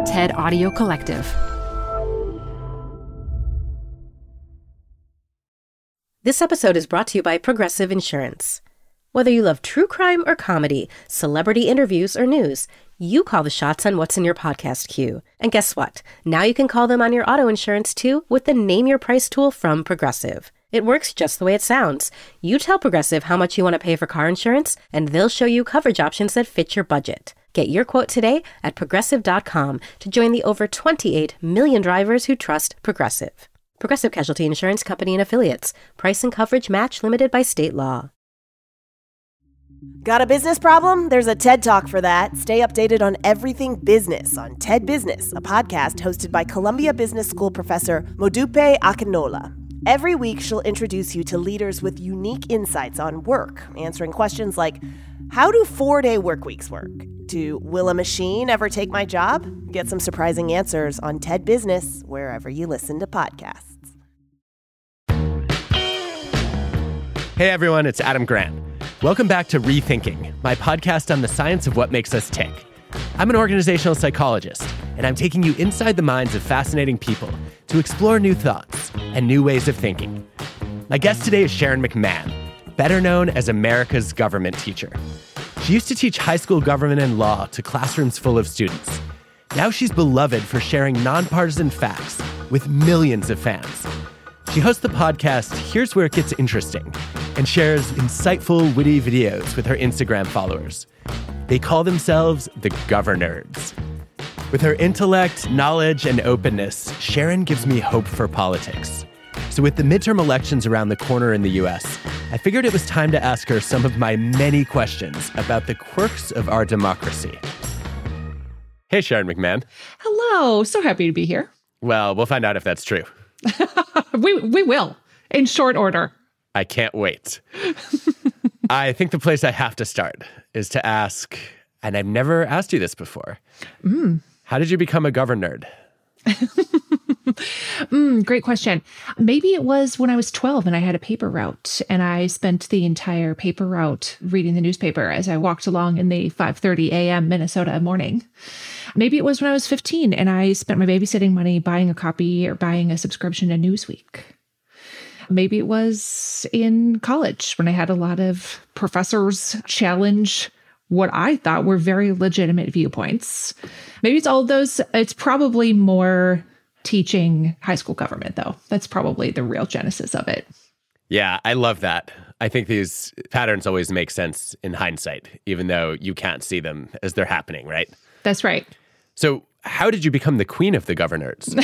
TED Audio Collective. This episode is brought to you by Progressive Insurance. Whether you love true crime or comedy, celebrity interviews or news, you call the shots on what's in your podcast queue. And guess what? Now you can call them on your auto insurance too with the Name Your Price tool from Progressive. It works just the way it sounds. You tell Progressive how much you want to pay for car insurance, and they'll show you coverage options that fit your budget. Get your quote today at Progressive.com to join the over 28 million drivers who trust Progressive. Progressive Casualty Insurance Company and Affiliates. Price and coverage match limited by state law. Got a business problem? There's a TED Talk for that. Stay updated on everything business on TED Business, a podcast hosted by Columbia Business School professor Modupe Akinola. Every week, she'll introduce you to leaders with unique insights on work, answering questions like, how do 4-day work weeks work? To will a machine ever take my job? Get some surprising answers on TED Business, wherever you listen to podcasts. Hey everyone, it's Adam Grant. Welcome back to Rethinking, my podcast on the science of what makes us tick. I'm an organizational psychologist, and I'm taking you inside the minds of fascinating people to explore new thoughts and new ways of thinking. My guest today is Sharon McMahon, better known as America's government teacher. She used to teach high school government and law to classrooms full of students. Now she's beloved for sharing nonpartisan facts with millions of fans. She hosts the podcast Here's Where It Gets Interesting and shares insightful, witty videos with her Instagram followers. They call themselves the Governerds. With her intellect, knowledge, and openness, Sharon gives me hope for politics. So with the midterm elections around the corner in the US, I figured it was time to ask her some of my many questions about the quirks of our democracy. Hey, Sharon McMahon. Hello. So happy to be here. Well, we'll find out if that's true. We will, in short order. I can't wait. I think the place I have to start is to ask, and I've never asked you this before, how did you become a governerd? Great question. Maybe it was when I was 12 and I had a paper route, and I spent the entire paper route reading the newspaper as I walked along in the 5:30 a.m. Minnesota morning. Maybe it was when I was 15 and I spent my babysitting money buying a copy or buying a subscription to Newsweek. Maybe it was in college when I had a lot of professors challenge what I thought were very legitimate viewpoints. Maybe it's all of those. It's probably more teaching high school government, though. That's probably the real genesis of it. Yeah, I love that. I think these patterns always make sense in hindsight, even though you can't see them as they're happening, right? That's right. So how did you become the queen of the Governerds?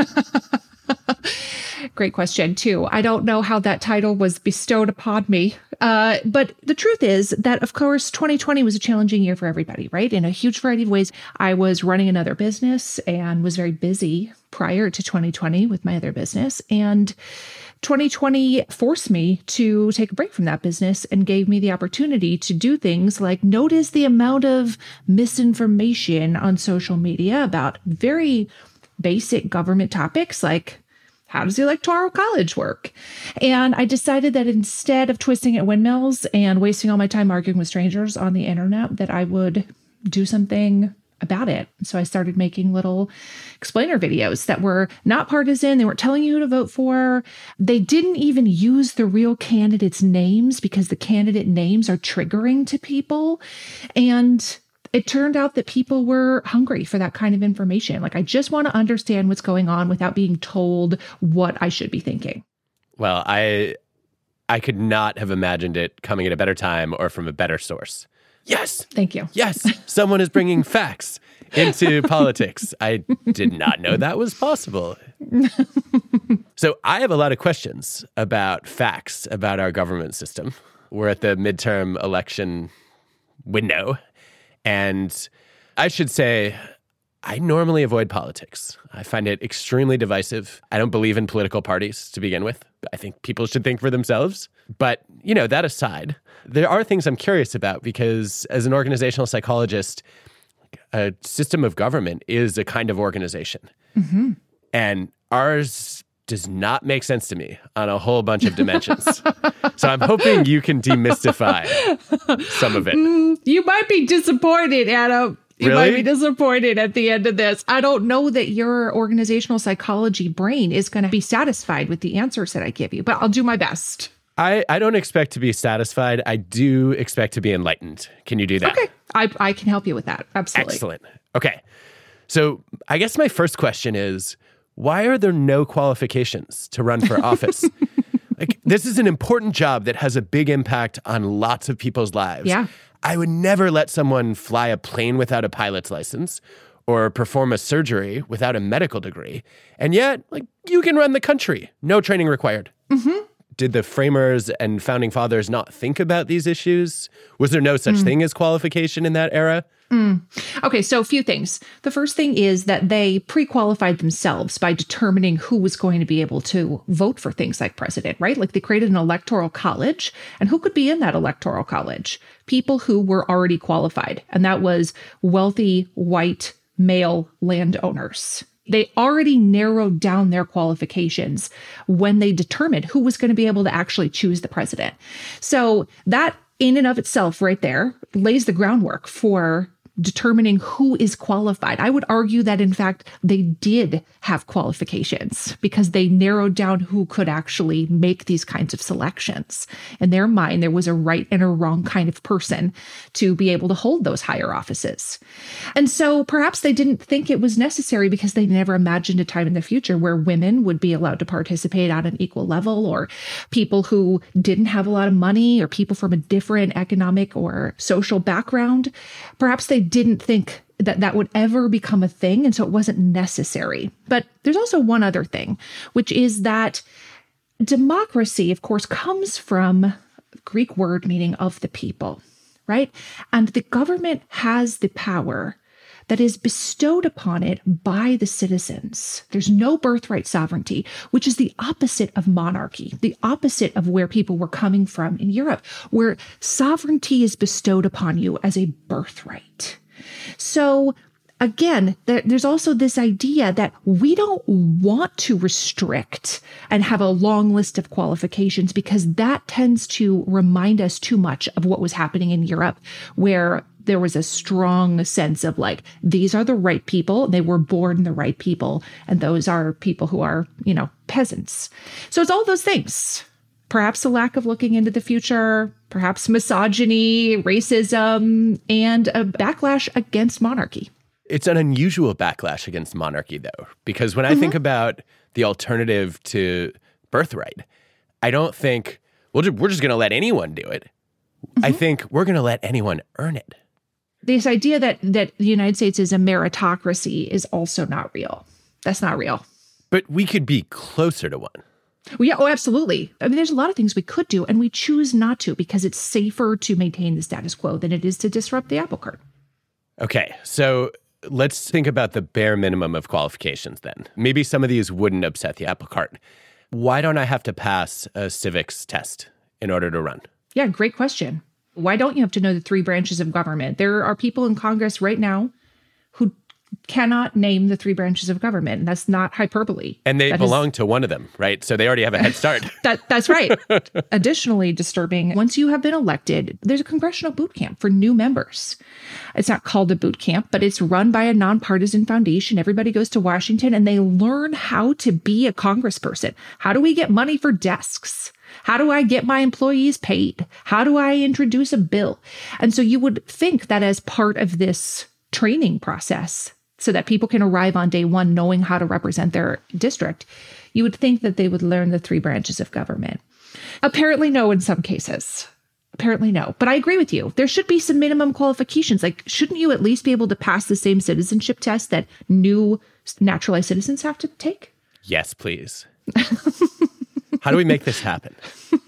Great question, too. I don't know how that title was bestowed upon me. But the truth is that, of course, 2020 was a challenging year for everybody, right? In a huge variety of ways. I was running another business and was very busy prior to 2020 with my other business. And 2020 forced me to take a break from that business and gave me the opportunity to do things like notice the amount of misinformation on social media about very basic government topics like how does the Electoral College work? And I decided that instead of twisting at windmills and wasting all my time arguing with strangers on the internet, that I would do something about it. So I started making little explainer videos that were not partisan. They weren't telling you who to vote for. They didn't even use the real candidates' names because the candidate names are triggering to people. And it turned out that people were hungry for that kind of information. Like, I just want to understand what's going on without being told what I should be thinking. Well, I could not have imagined it coming at a better time or from a better source. Yes. Thank you. Yes. Someone is bringing facts into politics. I did not know that was possible. So I have a lot of questions about facts about our government system. We're at the midterm election window. And I should say, I normally avoid politics. I find it extremely divisive. I don't believe in political parties to begin with. I think people should think for themselves. But, that aside, there are things I'm curious about because as an organizational psychologist, a system of government is a kind of organization. Mm-hmm. And ours does not make sense to me on a whole bunch of dimensions. So I'm hoping you can demystify some of it. You might be disappointed, Adam. You Really? might be disappointed at the end of this. I don't know that your organizational psychology brain is going to be satisfied with the answers that I give you, but I'll do my best. I don't expect to be satisfied. I do expect to be enlightened. Can you do that? Okay. I can help you with that. Absolutely. Excellent. Okay. So I guess my first question is, why are there no qualifications to run for office? Like, this is an important job that has a big impact on lots of people's lives. Yeah. I would never let someone fly a plane without a pilot's license or perform a surgery without a medical degree. And yet, like, you can run the country. No training required. Mm-hmm. Did the framers and founding fathers not think about these issues? Was there no such thing as qualification in that era? Okay, so a few things. The first thing is that they pre-qualified themselves by determining who was going to be able to vote for things like president, right? Like they created an electoral college, and who could be in that electoral college? People who were already qualified, and that was wealthy, white, male landowners. They already narrowed down their qualifications when they determined who was going to be able to actually choose the president. So that in and of itself right there lays the groundwork for determining who is qualified. I would argue that, in fact, they did have qualifications because they narrowed down who could actually make these kinds of selections. In their mind, there was a right and a wrong kind of person to be able to hold those higher offices. And so perhaps they didn't think it was necessary because they never imagined a time in the future where women would be allowed to participate on an equal level, or people who didn't have a lot of money, or people from a different economic or social background. Perhaps they didn't think that that would ever become a thing, and so it wasn't necessary. But there's also one other thing, which is that democracy, of course, comes from the Greek word meaning of the people, right? And the government has the power that is bestowed upon it by the citizens. There's no birthright sovereignty, which is the opposite of monarchy, the opposite of where people were coming from in Europe, where sovereignty is bestowed upon you as a birthright. So again, there's also this idea that we don't want to restrict and have a long list of qualifications because that tends to remind us too much of what was happening in Europe, where there was a strong sense of like, these are the right people. They were born the right people. And those are people who are, peasants. So it's all those things. Perhaps a lack of looking into the future, perhaps misogyny, racism, and a backlash against monarchy. It's an unusual backlash against monarchy, though, because when I think about the alternative to birthright, I don't think, we're just going to let anyone do it. I think we're going to let anyone earn it. This idea that the United States is a meritocracy is also not real. That's not real. But we could be closer to one. Well, yeah, absolutely. I mean, there's a lot of things we could do, and we choose not to because it's safer to maintain the status quo than it is to disrupt the apple cart. Okay, so let's think about the bare minimum of qualifications then. Maybe some of these wouldn't upset the apple cart. Why don't I have to pass a civics test in order to run? Yeah, great question. Why don't you have to know the three branches of government? There are people in Congress right now who cannot name the three branches of government. And that's not hyperbole. And they belong to one of them, right? So they already have a head start. That's right. Additionally disturbing, once you have been elected, there's a congressional boot camp for new members. It's not called a boot camp, but it's run by a nonpartisan foundation. Everybody goes to Washington and they learn how to be a congressperson. How do we get money for desks? How do I get my employees paid? How do I introduce a bill? And so you would think that as part of this training process, so that people can arrive on day one knowing how to represent their district, you would think that they would learn the three branches of government. Apparently no in some cases. Apparently no. But I agree with you. There should be some minimum qualifications. Like, shouldn't you at least be able to pass the same citizenship test that new naturalized citizens have to take? Yes, please. How do we make this happen?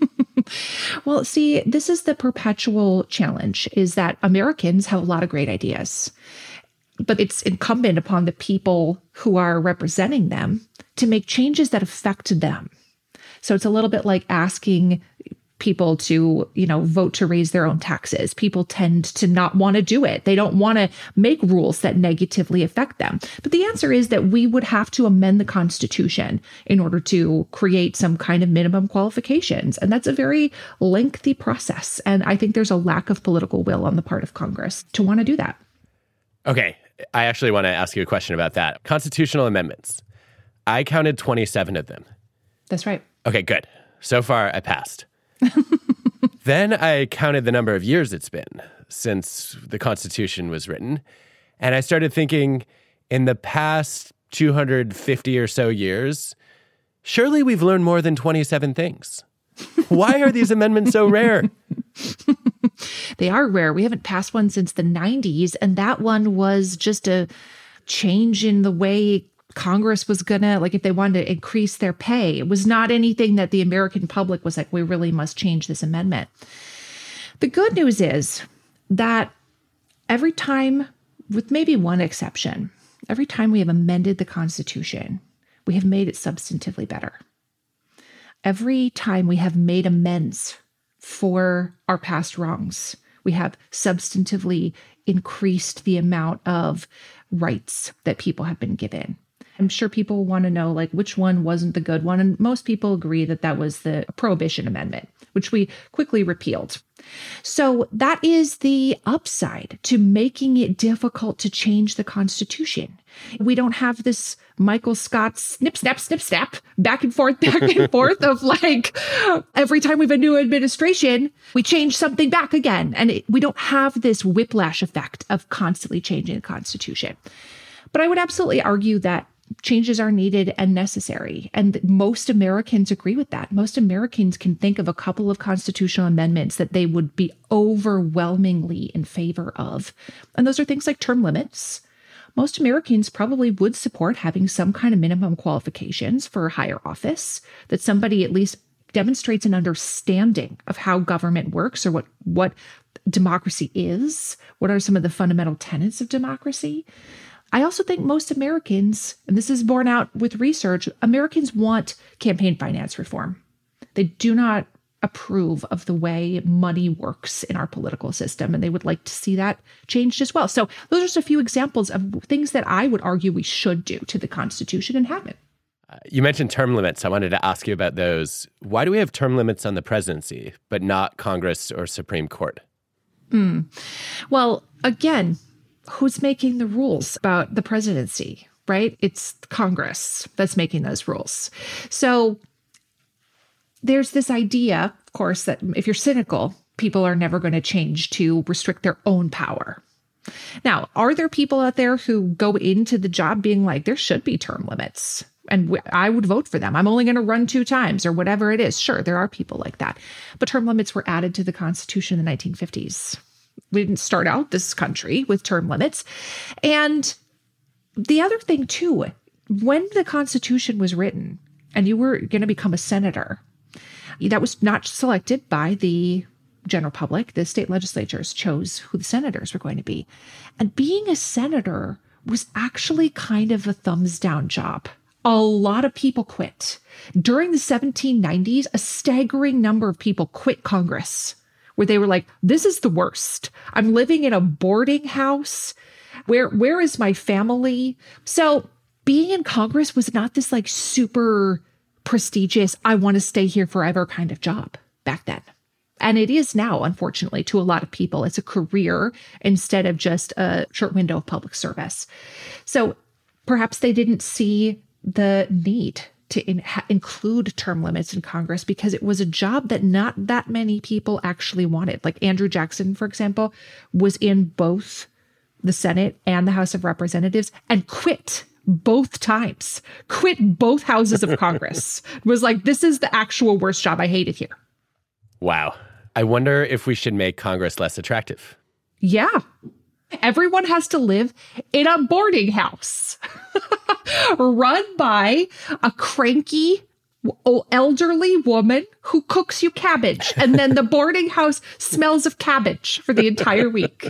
Well, see, this is the perpetual challenge, is that Americans have a lot of great ideas. But it's incumbent upon the people who are representing them to make changes that affect them. So it's a little bit like asking people to, vote to raise their own taxes. People tend to not want to do it. They don't want to make rules that negatively affect them. But the answer is that we would have to amend the Constitution in order to create some kind of minimum qualifications. And that's a very lengthy process. And I think there's a lack of political will on the part of Congress to want to do that. Okay, I actually want to ask you a question about that. Constitutional amendments. I counted 27 of them. That's right. Okay, good. So far, I passed. Then I counted the number of years it's been since the Constitution was written. And I started thinking, in the past 250 or so years, surely we've learned more than 27 things. Why are these amendments so rare? They are rare. We haven't passed one since the 90s, and that one was just a change in the way Congress was gonna, like, if they wanted to increase their pay. It was not anything that the American public was like, we really must change this amendment. The good news is that every time, with maybe one exception, every time we have amended the Constitution, we have made it substantively better. Every time we have made amends for our past wrongs, we have substantively increased the amount of rights that people have been given. I'm sure people want to know, like, which one wasn't the good one. And most people agree that that was the Prohibition Amendment, which we quickly repealed. So that is the upside to making it difficult to change the Constitution. We don't have this Michael Scott snip, snap, back and forth of like, every time we have a new administration, we change something back again. And we don't have this whiplash effect of constantly changing the Constitution. But I would absolutely argue that changes are needed and necessary. And most Americans agree with that. Most Americans can think of a couple of constitutional amendments that they would be overwhelmingly in favor of. And those are things like term limits. Most Americans probably would support having some kind of minimum qualifications for higher office, that somebody at least demonstrates an understanding of how government works or what democracy is. What are some of the fundamental tenets of democracy? I also think most Americans, and this is borne out with research, Americans want campaign finance reform. They do not approve of the way money works in our political system, and they would like to see that changed as well. So those are just a few examples of things that I would argue we should do to the Constitution and haven't. You mentioned term limits. I wanted to ask you about those. Why do we have term limits on the presidency, but not Congress or Supreme Court? Well, again, who's making the rules about the presidency, right? It's Congress that's making those rules. So there's this idea, of course, that if you're cynical, people are never going to change to restrict their own power. Now, are there people out there who go into the job being like, there should be term limits, and I would vote for them. I'm only going to run 2 times or whatever it is. Sure, there are people like that. But term limits were added to the Constitution in the 1950s. We didn't start out this country with term limits. And the other thing, too, when the Constitution was written and you were going to become a senator, that was not selected by the general public. The state legislatures chose who the senators were going to be. And being a senator was actually kind of a thumbs down job. A lot of people quit. During the 1790s, a staggering number of people quit Congress, where they were like, this is the worst. I'm living in a boarding house. Where is my family? So being in Congress was not this like super prestigious, I want to stay here forever kind of job back then. And it is now, unfortunately, to a lot of people. It's a career instead of just a short window of public service. So perhaps they didn't see the need to include term limits in Congress because it was a job that not that many people actually wanted. Like Andrew Jackson, for example, was in both the Senate and the House of Representatives and quit both times, quit both houses of Congress. Was like, this is the actual worst job. I hate it here. Wow. I wonder if we should make Congress less attractive. Yeah. Everyone has to live in a boarding house run by a cranky, elderly woman who cooks you cabbage. And then the boarding house smells of cabbage for the entire week.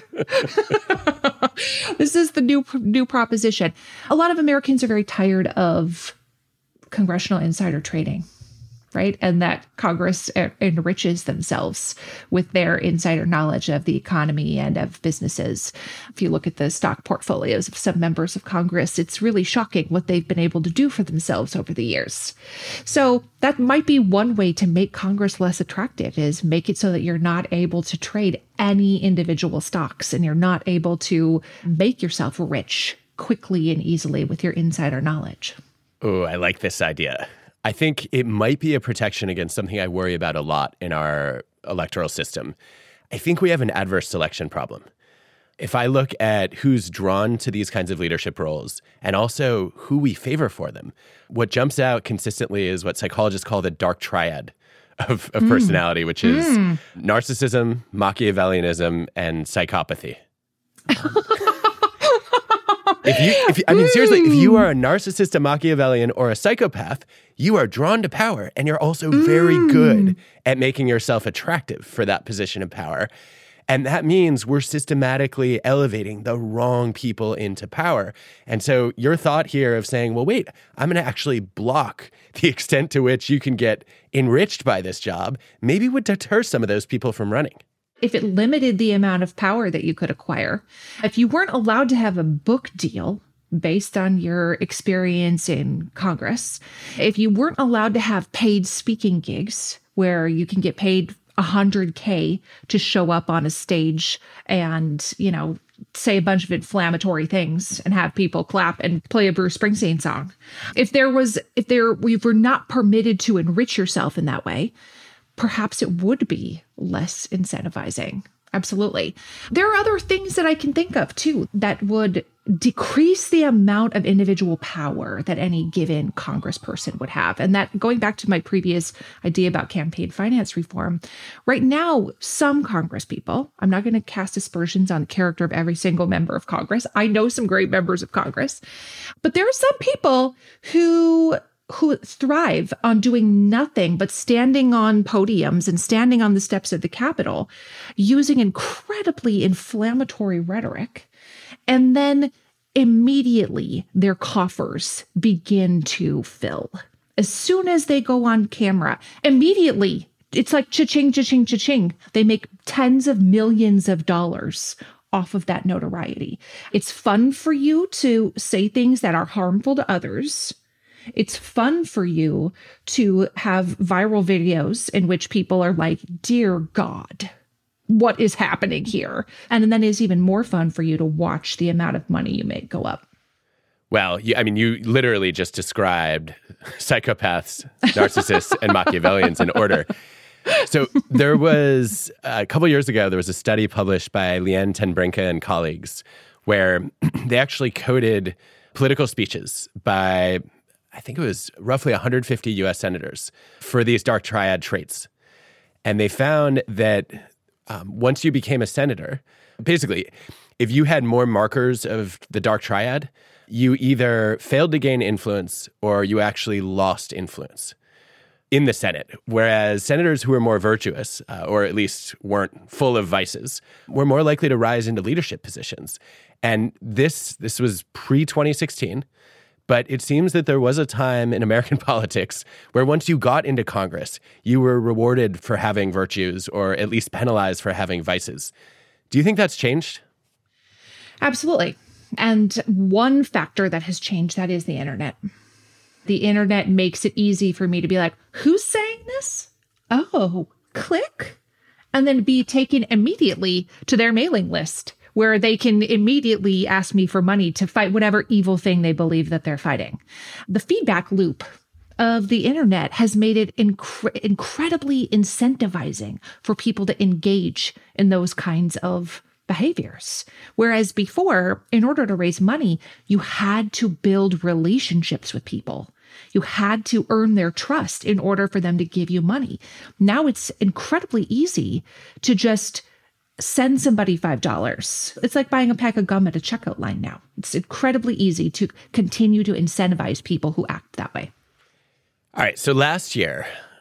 This is the new proposition. A lot of Americans are very tired of congressional insider trading. right? And that Congress enriches themselves with their insider knowledge of the economy and of businesses. If you look at the stock portfolios of some members of Congress, it's really shocking what they've been able to do for themselves over the years. So that might be one way to make Congress less attractive, is make it so that you're not able to trade any individual stocks and you're not able to make yourself rich quickly and easily with your insider knowledge. Oh, I like this idea. I think it might be a protection against something I worry about a lot in our electoral system. I think we have an adverse selection problem. If I look at who's drawn to these kinds of leadership roles and also who we favor for them, what jumps out consistently is what psychologists call the dark triad of personality, which is narcissism, Machiavellianism, and psychopathy. Seriously, if you are a narcissist, a Machiavellian, or a psychopath, you are drawn to power, and you're also very good at making yourself attractive for that position of power. And that means we're systematically elevating the wrong people into power. And so your thought here of saying, well, wait, I'm going to actually block the extent to which you can get enriched by this job, maybe would deter some of those people from running. If it limited the amount of power that you could acquire, if you weren't allowed to have a book deal based on your experience in Congress, if you weren't allowed to have paid speaking gigs where you can get paid $100K to show up on a stage and, say a bunch of inflammatory things and have people clap and play a Bruce Springsteen song. If we were not permitted to enrich yourself in that way, perhaps it would be less incentivizing. Absolutely. There are other things that I can think of, too, that would decrease the amount of individual power that any given congressperson would have. And that, going back to my previous idea about campaign finance reform, right now, some congresspeople, I'm not going to cast aspersions on the character of every single member of Congress. I know some great members of Congress, but there are some people who thrive on doing nothing but standing on podiums and standing on the steps of the Capitol, using incredibly inflammatory rhetoric. And then immediately their coffers begin to fill. As soon as they go on camera, immediately it's like cha-ching, cha-ching, cha-ching. They make tens of millions of dollars off of that notoriety. It's fun for you to say things that are harmful to others. It's fun for you to have viral videos in which people are like, dear God, what is happening here? And then it's even more fun for you to watch the amount of money you make go up. Well, you literally just described psychopaths, narcissists, and Machiavellians in order. So there was, a couple years ago, there was a study published by Leanne Ten Brinke and colleagues where they actually coded political speeches by, I think it was roughly 150 U.S. senators for these dark triad traits. And they found that once you became a senator, basically, if you had more markers of the dark triad, you either failed to gain influence or you actually lost influence in the Senate. Whereas senators who were more virtuous, or at least weren't full of vices, were more likely to rise into leadership positions. And this was pre-2016. But it seems that there was a time in American politics where once you got into Congress, you were rewarded for having virtues or at least penalized for having vices. Do you think that's changed? Absolutely. And one factor that has changed, that is the internet. The internet makes it easy for me to be like, who's saying this? Oh, click. And then be taken immediately to their mailing list, where they can immediately ask me for money to fight whatever evil thing they believe that they're fighting. The feedback loop of the internet has made it incredibly incentivizing for people to engage in those kinds of behaviors. Whereas before, in order to raise money, you had to build relationships with people. You had to earn their trust in order for them to give you money. Now it's incredibly easy to just send somebody $5. It's like buying a pack of gum at a checkout line now. It's incredibly easy to continue to incentivize people who act that way. All right. So last year,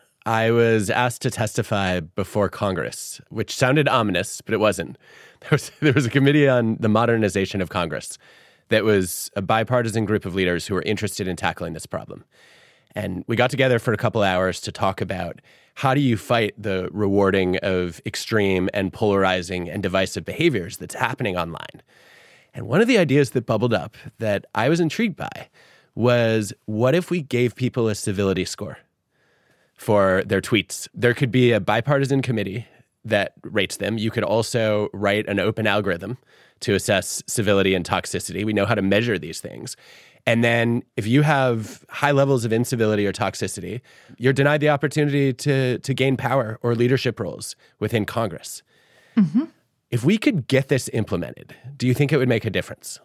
I was asked to testify before Congress, which sounded ominous, but it wasn't. There was a committee on the modernization of Congress that was a bipartisan group of leaders who were interested in tackling this problem. And we got together for a couple hours to talk about how do you fight the rewarding of extreme and polarizing and divisive behaviors that's happening online. And one of the ideas that bubbled up that I was intrigued by was, what if we gave people a civility score for their tweets? There could be a bipartisan committee that rates them. You could also write an open algorithm to assess civility and toxicity. We know how to measure these things. And then if you have high levels of incivility or toxicity, you're denied the opportunity to gain power or leadership roles within Congress. Mm-hmm. If we could get this implemented, do you think it would make a difference?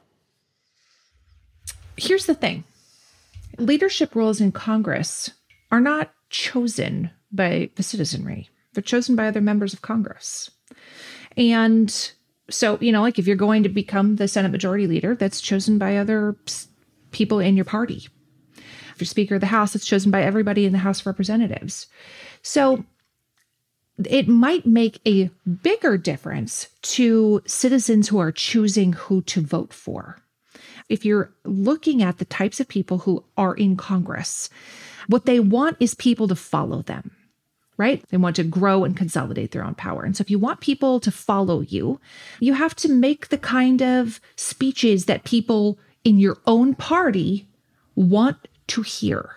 Here's the thing. Leadership roles in Congress are not chosen by the citizenry. They're chosen by other members of Congress. And so, like if you're going to become the Senate Majority Leader, that's chosen by other people in your party. If you're Speaker of the House, it's chosen by everybody in the House of Representatives. So it might make a bigger difference to citizens who are choosing who to vote for. If you're looking at the types of people who are in Congress, what they want is people to follow them, right? They want to grow and consolidate their own power. And so if you want people to follow you, you have to make the kind of speeches that people in your own party want to hear.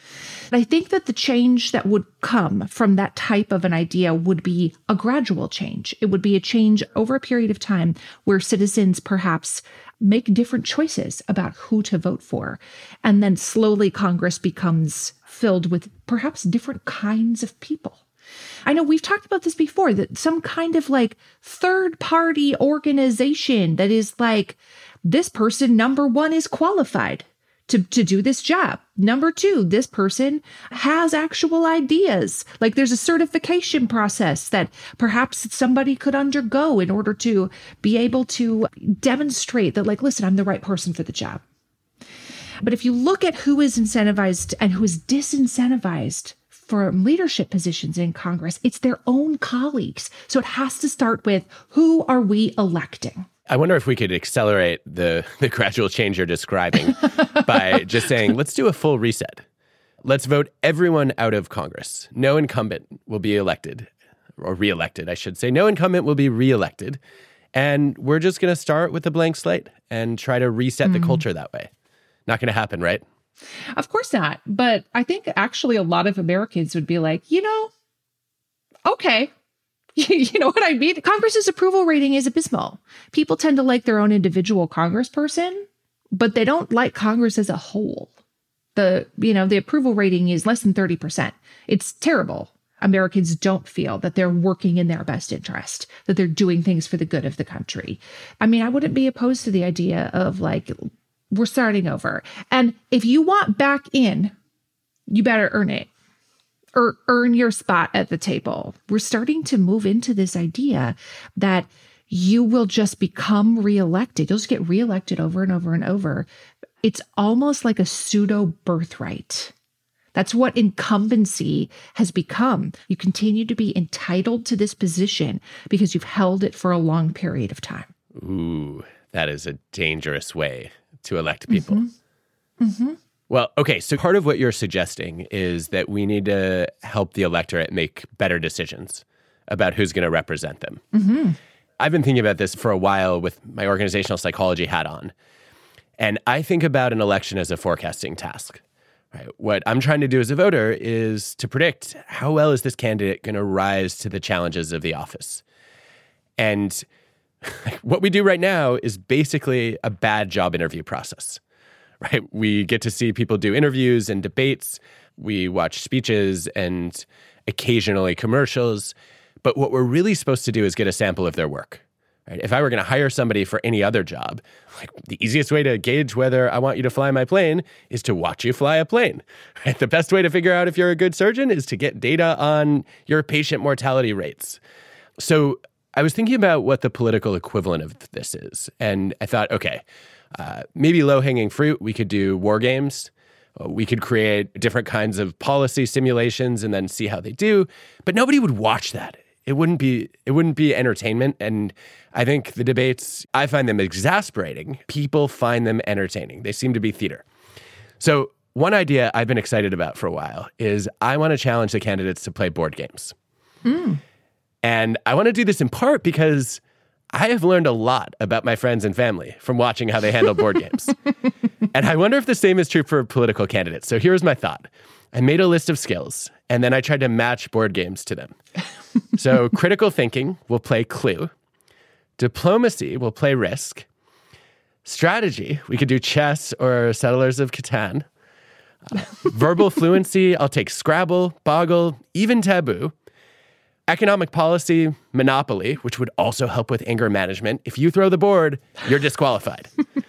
I think that the change that would come from that type of an idea would be a gradual change. It would be a change over a period of time where citizens perhaps make different choices about who to vote for. And then slowly Congress becomes filled with perhaps different kinds of people. I know we've talked about this before, that some kind of like third-party organization that is like, this person, number one, is qualified to do this job. Number two, this person has actual ideas. Like there's a certification process that perhaps somebody could undergo in order to be able to demonstrate that, like, listen, I'm the right person for the job. But if you look at who is incentivized and who is disincentivized for leadership positions in Congress, it's their own colleagues. So it has to start with, who are we electing? I wonder if we could accelerate the gradual change you're describing by just saying, let's do a full reset. Let's vote everyone out of Congress. No incumbent will be elected, or reelected, I should say. No incumbent will be reelected. And we're just going to start with a blank slate and try to reset the culture that way. Not going to happen, right? Of course not. But I think actually a lot of Americans would be like, okay. You know what I mean? Congress's approval rating is abysmal. People tend to like their own individual congressperson, but they don't like Congress as a whole. The approval rating is less than 30%. It's terrible. Americans don't feel that they're working in their best interest, that they're doing things for the good of the country. I mean, I wouldn't be opposed to the idea of like, we're starting over. And if you want back in, you better earn it. Or earn your spot at the table. We're starting to move into this idea that you will just become reelected. You'll just get reelected over and over and over. It's almost like a pseudo birthright. That's what incumbency has become. You continue to be entitled to this position because you've held it for a long period of time. Ooh, that is a dangerous way to elect people. Mm-hmm. Mm-hmm. Well, okay, so part of what you're suggesting is that we need to help the electorate make better decisions about who's going to represent them. Mm-hmm. I've been thinking about this for a while with my organizational psychology hat on. And I think about an election as a forecasting task. Right? What I'm trying to do as a voter is to predict how well is this candidate going to rise to the challenges of the office. And what we do right now is basically a bad job interview process. Right? We get to see people do interviews and debates. We watch speeches and occasionally commercials. But what we're really supposed to do is get a sample of their work. Right? If I were going to hire somebody for any other job, like the easiest way to gauge whether I want you to fly my plane is to watch you fly a plane. Right? The best way to figure out if you're a good surgeon is to get data on your patient mortality rates. So I was thinking about what the political equivalent of this is. And I thought, okay, maybe low-hanging fruit, we could do war games. We could create different kinds of policy simulations and then see how they do. But nobody would watch that. It wouldn't be entertainment. And I think the debates, I find them exasperating. People find them entertaining. They seem to be theater. So one idea I've been excited about for a while is I want to challenge the candidates to play board games. And I want to do this in part because I have learned a lot about my friends and family from watching how they handle board games. And I wonder if the same is true for political candidates. So here's my thought. I made a list of skills, and then I tried to match board games to them. So critical thinking will play Clue. Diplomacy will play Risk. Strategy, we could do chess or Settlers of Catan. Verbal fluency, I'll take Scrabble, Boggle, even Taboo. Economic policy, Monopoly, which would also help with anger management. If you throw the board, you're disqualified.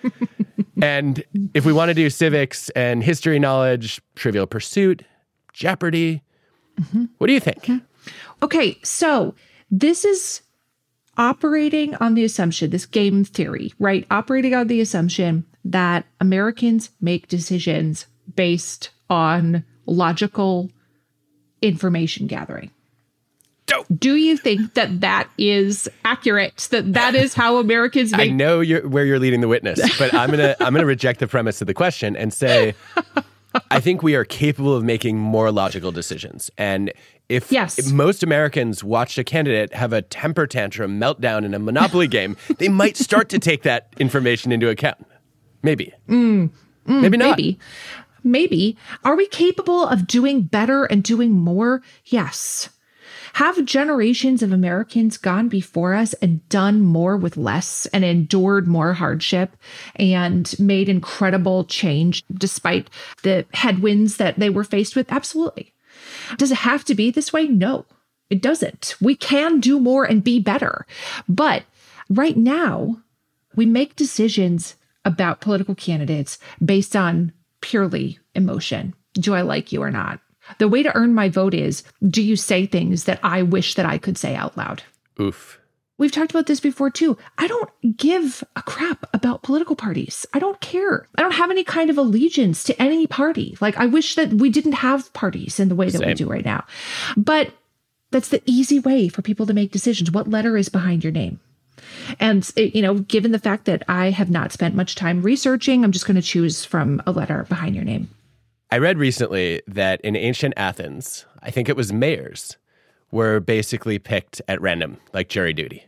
And if we want to do civics and history knowledge, Trivial Pursuit, Jeopardy. What do you think? Okay, so this is operating on the assumption, this game theory, right? Operating on the assumption that Americans make decisions based on logical information gathering. Do you think that that is accurate? That is how Americans make... I know where you're leading the witness, but I'm gonna reject the premise of the question and say, I think we are capable of making more logical decisions. And if most Americans watched a candidate have a temper tantrum meltdown in a Monopoly game, they might start to take that information into account. Maybe. Maybe not. Maybe. Are we capable of doing better and doing more? Yes. Have generations of Americans gone before us and done more with less and endured more hardship and made incredible change despite the headwinds that they were faced with? Absolutely. Does it have to be this way? No, it doesn't. We can do more and be better. But right now, we make decisions about political candidates based on purely emotion. Do I like you or not? The way to earn my vote is, do you say things that I wish that I could say out loud? Oof. We've talked about this before, too. I don't give a crap about political parties. I don't care. I don't have any kind of allegiance to any party. Like, I wish that we didn't have parties in the way that we do right now. But that's the easy way for people to make decisions. What letter is behind your name? And, given the fact that I have not spent much time researching, I'm just going to choose from a letter behind your name. I read recently that in ancient Athens, I think it was mayors were basically picked at random, like jury duty.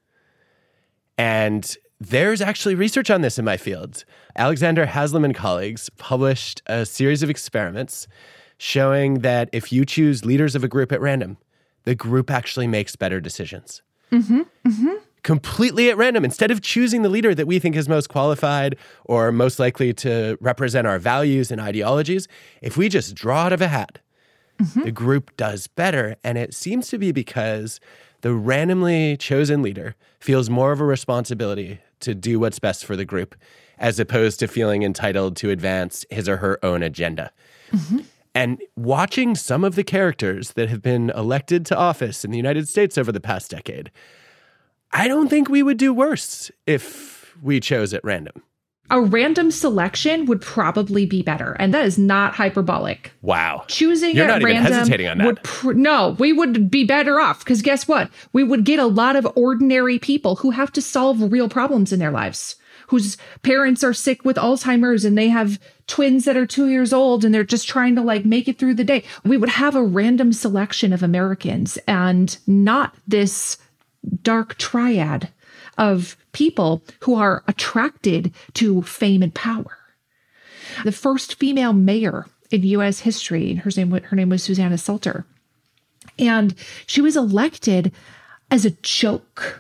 And there's actually research on this in my field. Alexander Haslam and colleagues published a series of experiments showing that if you choose leaders of a group at random, the group actually makes better decisions. Completely at random. Instead of choosing the leader that we think is most qualified or most likely to represent our values and ideologies, if we just draw out of a hat, the group does better. And it seems to be because the randomly chosen leader feels more of a responsibility to do what's best for the group, as opposed to feeling entitled to advance his or her own agenda. And watching some of the characters that have been elected to office in the United States over the past decade, I don't think we would do worse if we chose at random. A random selection would probably be better. And that is not hyperbolic. Wow. Choosing You're at not even random hesitating on that. No, we would be better off. Because guess what? We would get a lot of ordinary people who have to solve real problems in their lives, whose parents are sick with Alzheimer's and they have twins that are 2 years old and they're just trying to make it through the day. We would have a random selection of Americans and not this dark triad of people who are attracted to fame and power. The first female mayor in U.S. history, her name was Susanna Salter. And she was elected as a joke.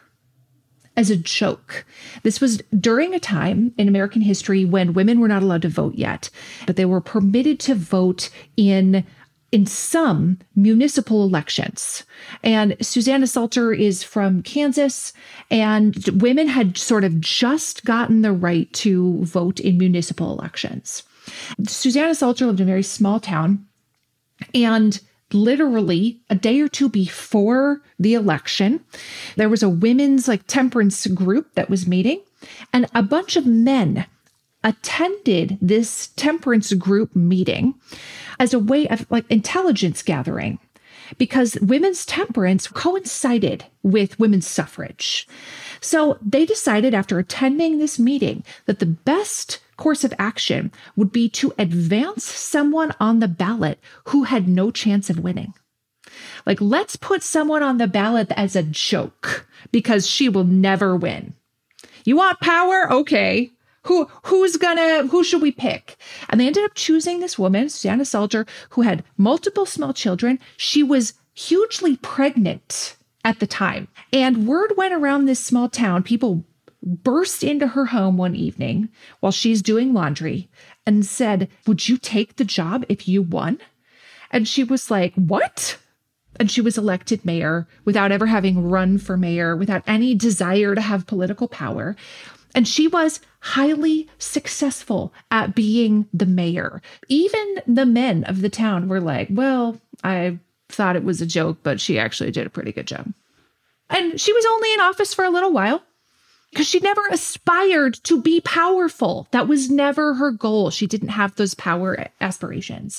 This was during a time in American history when women were not allowed to vote yet, but they were permitted to vote in some municipal elections. And Susanna Salter is from Kansas, and women had sort of just gotten the right to vote in municipal elections. Susanna Salter lived in a very small town, and literally a day or two before the election, there was a women's temperance group that was meeting, and a bunch of men attended this temperance group meeting as a way of intelligence gathering, because women's temperance coincided with women's suffrage. So they decided after attending this meeting that the best course of action would be to advance someone on the ballot who had no chance of winning. Like, let's put someone on the ballot as a joke because she will never win. You want power? Okay. Who should we pick? And they ended up choosing this woman, Susanna Salger, who had multiple small children. She was hugely pregnant at the time. And word went around this small town. People burst into her home one evening while she's doing laundry and said, "Would you take the job if you won?" And she was like, "What?" And she was elected mayor without ever having run for mayor, without any desire to have political power. And she was highly successful at being the mayor. Even the men of the town were like, "Well, I thought it was a joke, but she actually did a pretty good job." And she was only in office for a little while because she never aspired to be powerful. That was never her goal. She didn't have those power aspirations.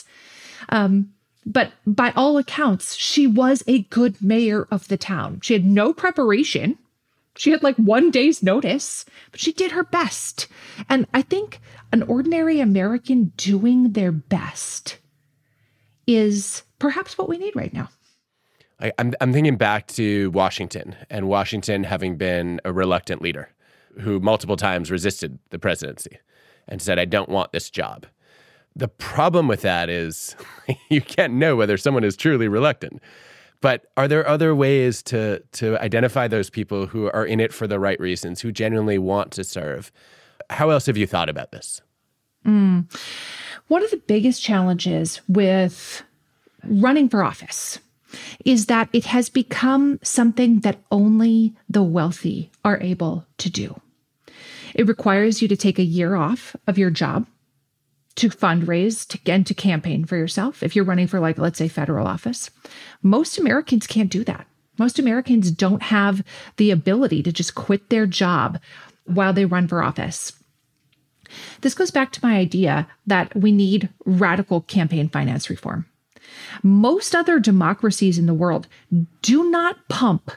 But by all accounts, she was a good mayor of the town. She had no preparation. She had like 1 day's notice, but she did her best. And I think an ordinary American doing their best is perhaps what we need right now. I'm thinking back to Washington, and Washington having been a reluctant leader who multiple times resisted the presidency and said, "I don't want this job." The problem with that is you can't know whether someone is truly reluctant. But are there other ways to identify those people who are in it for the right reasons, who genuinely want to serve? How else have you thought about this? One of the biggest challenges with running for office is that it has become something that only the wealthy are able to do. It requires you to take a year off of your job to fundraise and to campaign for yourself. If you're running for, like, let's say, federal office, most Americans can't do that. Most Americans don't have the ability to just quit their job while they run for office. This goes back to my idea that we need radical campaign finance reform. Most other democracies in the world do not pump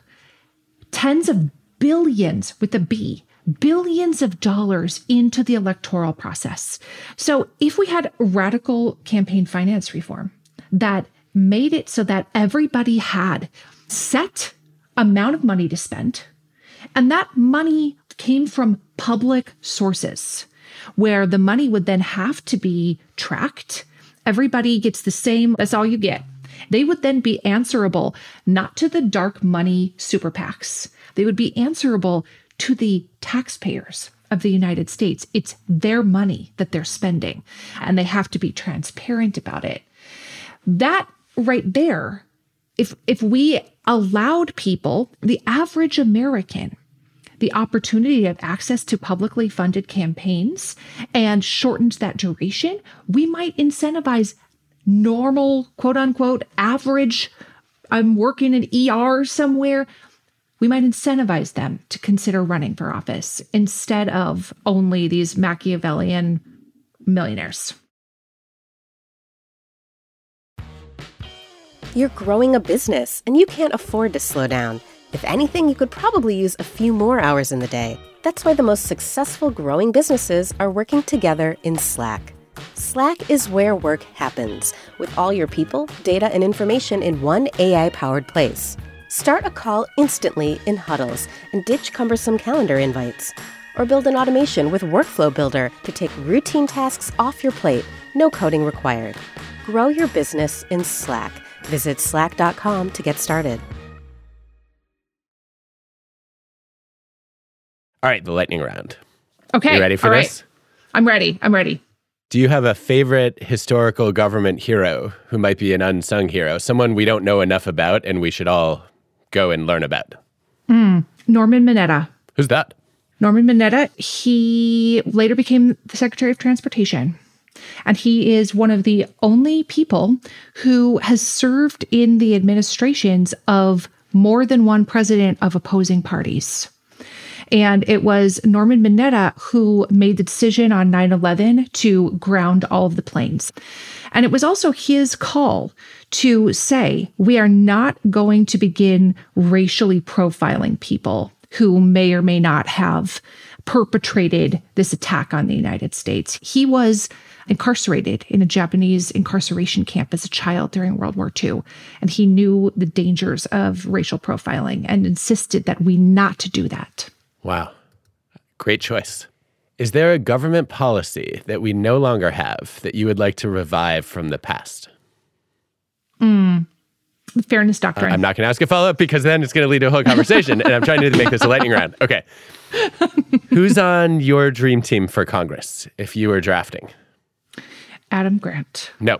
tens of billions with a B, billions of dollars into the electoral process. So if we had radical campaign finance reform that made it so that everybody had set amount of money to spend, and that money came from public sources, where the money would then have to be tracked. Everybody gets the same, that's all you get. They would then be answerable not to the dark money super PACs. They would be answerable to the taxpayers of the United States. It's their money that they're spending, and they have to be transparent about it. That right there, if we allowed people, the average American, the opportunity to have access to publicly funded campaigns and shortened that duration, we might incentivize normal, quote unquote, average, I'm working in ER somewhere. We might incentivize them to consider running for office instead of only these Machiavellian millionaires. You're growing a business and you can't afford to slow down. If anything, you could probably use a few more hours in the day. That's why the most successful growing businesses are working together in Slack. Slack is where work happens, with all your people, data, and information in one AI-powered place. Start a call instantly in huddles and ditch cumbersome calendar invites. Or build an automation with Workflow Builder to take routine tasks off your plate, no coding required. Grow your business in Slack. Visit slack.com to get started. All right, the lightning round. Okay. You ready for this? Right. I'm ready. Do you have a favorite historical government hero who might be an unsung hero, someone we don't know enough about and we should all go and learn about? Norman Mineta. Who's that? Norman Mineta, he later became the Secretary of Transportation. And he is one of the only people who has served in the administrations of more than one president of opposing parties. And it was Norman Mineta who made the decision on 9/11 to ground all of the planes. And it was also his call to say, we are not going to begin racially profiling people who may or may not have perpetrated this attack on the United States. He was incarcerated in a Japanese incarceration camp as a child during World War II. And he knew the dangers of racial profiling and insisted that we not to do that. Wow. Great choice. Is there a government policy that we no longer have that you would like to revive from the past? The fairness doctrine. I'm not going to ask a follow-up because then it's going to lead to a whole conversation, and I'm trying to make this a lightning round. Okay. Who's on your dream team for Congress if you were drafting? Adam Grant. No.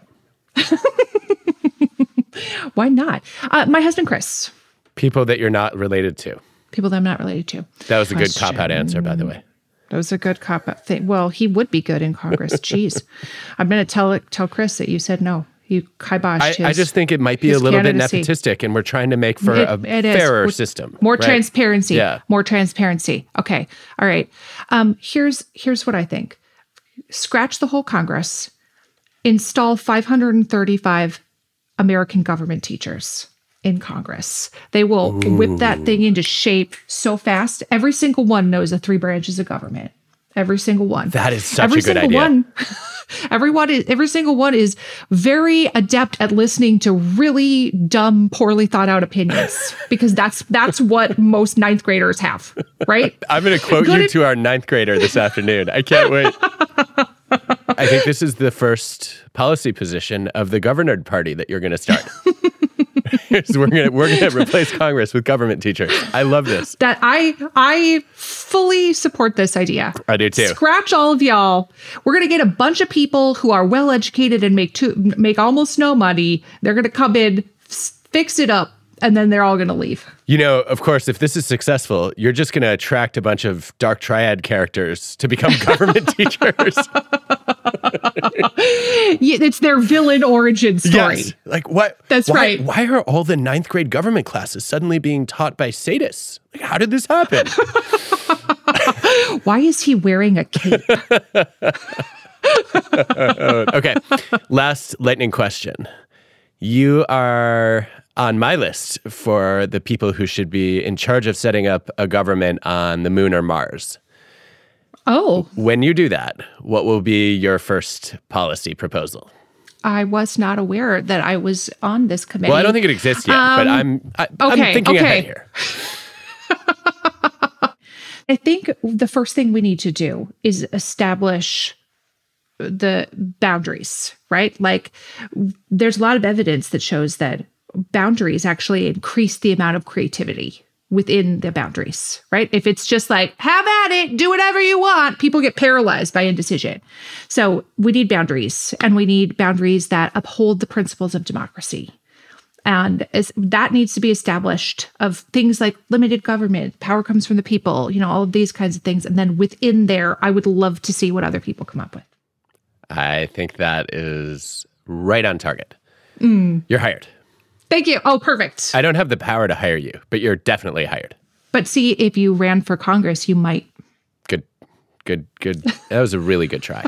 Why not? My husband, Chris. People that you're not related to. People that I'm not related to. That was a good cop-out answer, by the way. That was a good cop-out thing. Well, he would be good in Congress. Jeez. I'm going to tell Chris that you said no. You kiboshed his I just think it might be a little bit nepotistic, and we're trying to make for a fairer system. More right? transparency. Yeah. More transparency. Okay. All right. Here's what I think. Scratch the whole Congress. Install 535 American government teachers in Congress. They will whip that thing into shape so fast. Every single one knows the 3 branches of government. Every single one. That is such a good idea. Every single one is very adept at listening to really dumb, poorly thought out opinions because that's what most 9th graders have, right? I'm going to quote you to our 9th grader this afternoon. I can't wait. I think this is the first policy position of the Governor Party that you're going to start. we're gonna replace Congress with government teachers. I love this. That I fully support this idea. I do too. Scratch all of y'all. We're gonna get a bunch of people who are well educated and make almost no money. They're gonna come in, fix it up, and then they're all gonna leave. You know, of course, if this is successful, you're just gonna attract a bunch of Dark Triad characters to become government teachers. Yeah, it's their villain origin story. Yes. Like what? That's right. Why are all the 9th grade government classes suddenly being taught by sadists? Like, how did this happen? Why is he wearing a cape? Okay. Last lightning question. You are on my list for the people who should be in charge of setting up a government on the moon or Mars. Oh. When you do that, what will be your first policy proposal? I was not aware that I was on this committee. Well, I don't think it exists yet, but I'm thinking ahead here. I think the first thing we need to do is establish the boundaries, right? Like, there's a lot of evidence that shows that boundaries actually increase the amount of creativity within the boundaries, right? If it's just like, have at it, do whatever you want, people get paralyzed by indecision. So we need boundaries, and we need boundaries that uphold the principles of democracy. And that needs to be established of things like limited government, power comes from the people, all of these kinds of things. And then within there, I would love to see what other people come up with. I think that is right on target. You're hired. Thank you. Oh, perfect. I don't have the power to hire you, but you're definitely hired. But see, if you ran for Congress, you might. Good. That was a really good try.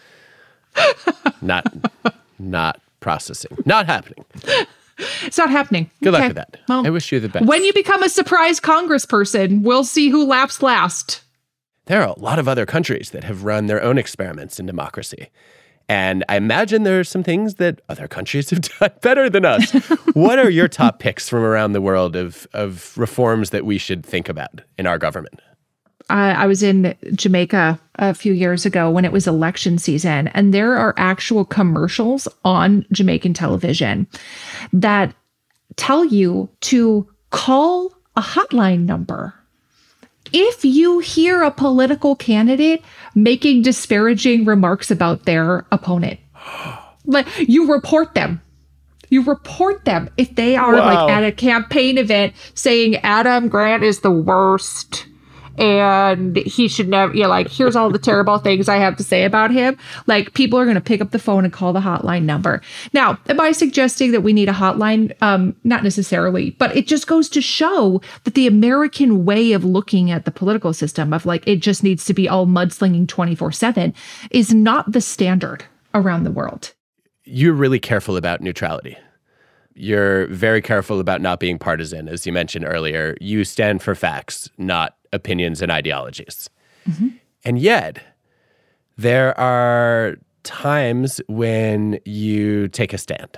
Not processing. Not happening. It's not happening. Good luck with that. Well, I wish you the best. When you become a surprise congressperson, we'll see who laps last. There are a lot of other countries that have run their own experiments in democracy. And I imagine there are some things that other countries have done better than us. What are your top picks from around the world of reforms that we should think about in our government? I was in Jamaica a few years ago when it was election season, and there are actual commercials on Jamaican television that tell you to call a hotline number. If you hear a political candidate making disparaging remarks about their opponent, you report them. You report them if they are like at a campaign event saying Adam Grant is the worst and he should never, here's all the terrible things I have to say about him. Like, people are going to pick up the phone and call the hotline number. Now, am I suggesting that we need a hotline? Not necessarily, but it just goes to show that the American way of looking at the political system of it just needs to be all mudslinging 24/7 is not the standard around the world. You're really careful about neutrality. You're very careful about not being partisan. As you mentioned earlier, you stand for facts, not opinions and ideologies. And yet, there are times when you take a stand.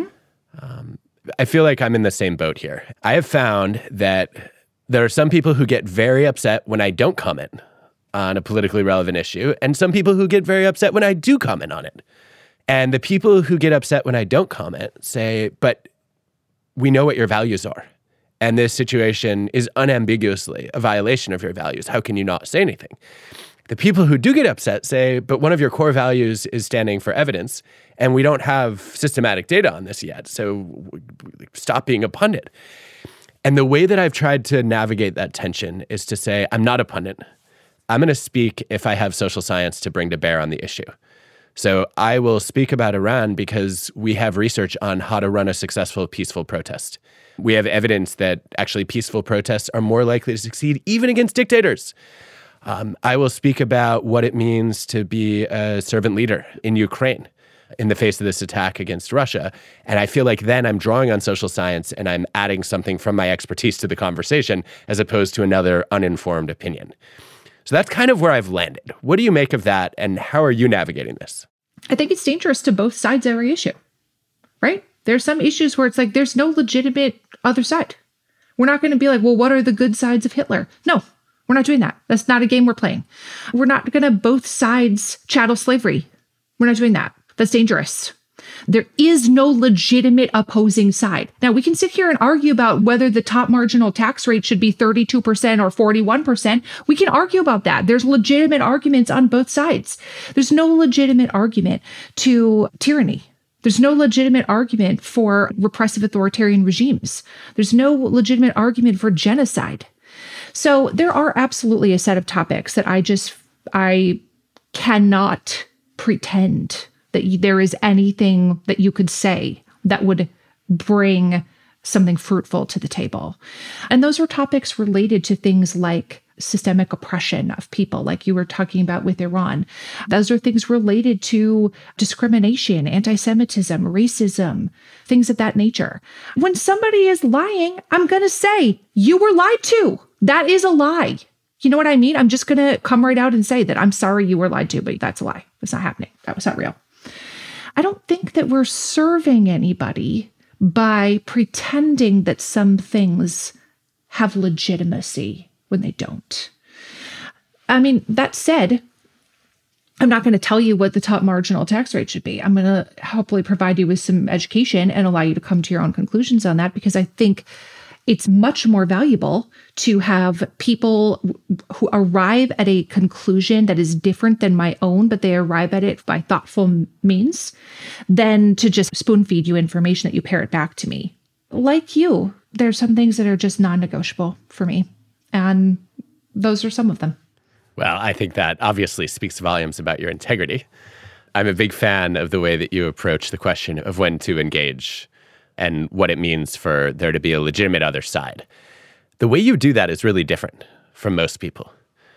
I feel like I'm in the same boat here. I have found that there are some people who get very upset when I don't comment on a politically relevant issue, and some people who get very upset when I do comment on it. And the people who get upset when I don't comment say, but we know what your values are. And this situation is unambiguously a violation of your values. How can you not say anything? The people who do get upset say, but one of your core values is standing for evidence, and we don't have systematic data on this yet, so stop being a pundit. And the way that I've tried to navigate that tension is to say, I'm not a pundit. I'm going to speak if I have social science to bring to bear on the issue. So I will speak about Iran because we have research on how to run a successful peaceful protest. We have evidence that actually peaceful protests are more likely to succeed even against dictators. I will speak about what it means to be a servant leader in Ukraine in the face of this attack against Russia. And I feel like then I'm drawing on social science and I'm adding something from my expertise to the conversation as opposed to another uninformed opinion. So that's kind of where I've landed. What do you make of that, and how are you navigating this? I think it's dangerous to both sides of every issue, right? There's some issues where it's like there's no legitimate other side. We're not going to be like, well, what are the good sides of Hitler? No, we're not doing that. That's not a game we're playing. We're not going to both sides chattel slavery. We're not doing that. That's dangerous. There is no legitimate opposing side. Now, we can sit here and argue about whether the top marginal tax rate should be 32% or 41%. We can argue about that. There's legitimate arguments on both sides. There's no legitimate argument to tyranny. There's no legitimate argument for repressive authoritarian regimes. There's no legitimate argument for genocide. So there are absolutely a set of topics that I cannot pretend that there is anything that you could say that would bring something fruitful to the table. And those are topics related to things like systemic oppression of people, like you were talking about with Iran. Those are things related to discrimination, anti-Semitism, racism, things of that nature. When somebody is lying, I'm going to say, you were lied to. That is a lie. You know what I mean? I'm just going to come right out and say that I'm sorry you were lied to, but that's a lie. That's not happening. That was not real. I don't think that we're serving anybody by pretending that some things have legitimacy when they don't. I mean, that said, I'm not going to tell you what the top marginal tax rate should be. I'm going to hopefully provide you with some education and allow you to come to your own conclusions on that, because I think it's much more valuable to have people who arrive at a conclusion that is different than my own, but they arrive at it by thoughtful means, than to just spoon feed you information that you parrot back to me. Like you, there's some things that are just non-negotiable for me. And those are some of them. Well, I think that obviously speaks volumes about your integrity. I'm a big fan of the way that you approach the question of when to engage and what it means for there to be a legitimate other side. The way you do that is really different from most people.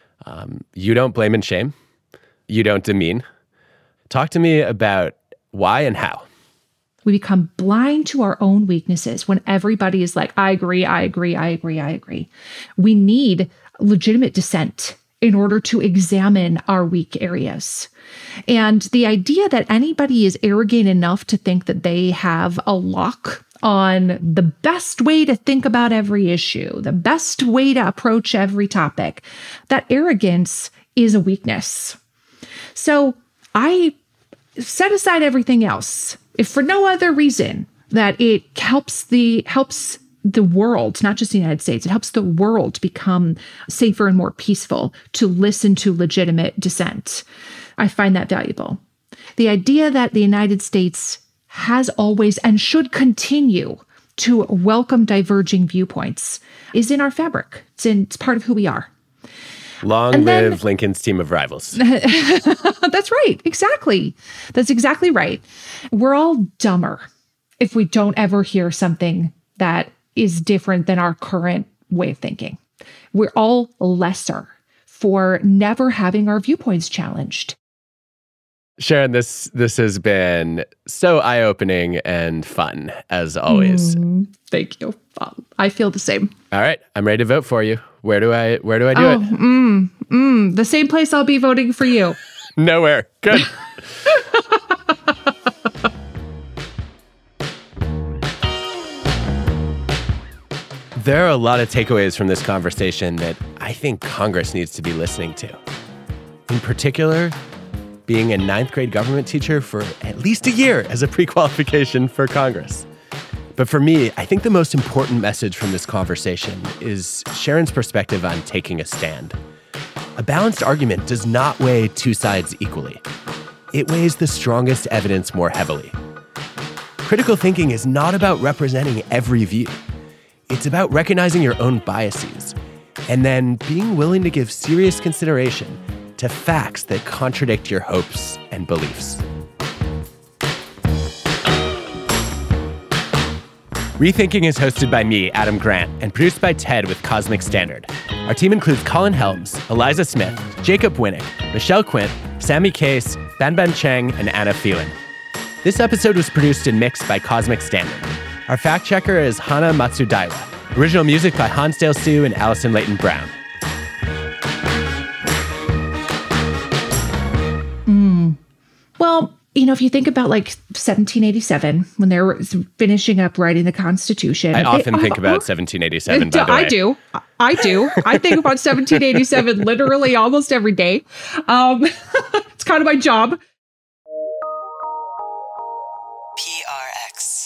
You don't blame and shame. You don't demean. Talk to me about why and how. We become blind to our own weaknesses when everybody is like, I agree, I agree, I agree, I agree. We need legitimate dissent in order to examine our weak areas. And the idea that anybody is arrogant enough to think that they have a lock on the best way to think about every issue, the best way to approach every topic, that arrogance is a weakness. So I set aside everything else, if for no other reason that it helps the world, not just the United States, it helps the world become safer and more peaceful to listen to legitimate dissent. I find that valuable. The idea that the United States has always and should continue to welcome diverging viewpoints is in our fabric. It's part of who we are. Long live Lincoln's team of rivals. That's right. Exactly. That's exactly right. We're all dumber if we don't ever hear something that is different than our current way of thinking. We're all lesser for never having our viewpoints challenged. Sharon, this has been so eye-opening and fun, as always. Thank you. I feel the same. All right. I'm ready to vote for you. Where do I do it? The same place I'll be voting for you. Nowhere. Good. There are a lot of takeaways from this conversation that I think Congress needs to be listening to. In particular, being a 9th grade government teacher for at least a year as a pre-qualification for Congress. But for me, I think the most important message from this conversation is Sharon's perspective on taking a stand. A balanced argument does not weigh two sides equally. It weighs the strongest evidence more heavily. Critical thinking is not about representing every view. It's about recognizing your own biases and then being willing to give serious consideration to facts that contradict your hopes and beliefs. Rethinking is hosted by me, Adam Grant, and produced by TED with Cosmic Standard. Our team includes Colin Helms, Eliza Smith, Jacob Winnick, Michelle Quint, Sammy Case, Banban Cheng, and Anna Phelan. This episode was produced and mixed by Cosmic Standard. Our fact checker is Hana Matsudaira. Original music by Hansdale Hsu and Allison Leighton Brown. Well, if you think about like 1787, when they were finishing up writing the Constitution. I often think about 1787, by the way. I do. I think about 1787 literally almost every day. It's kind of my job. PRX.